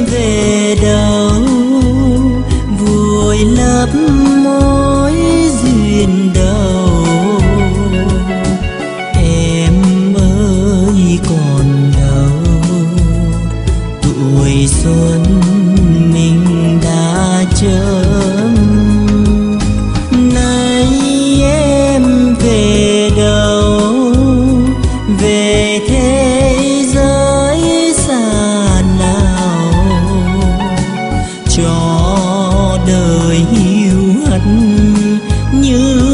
về đâu vùi lấp mối duyên đầu. Em ơi còn đâu tuổi xuân mình đã chớm. Nay em về đâu về thế giới xa nào cho đời hiu hắt như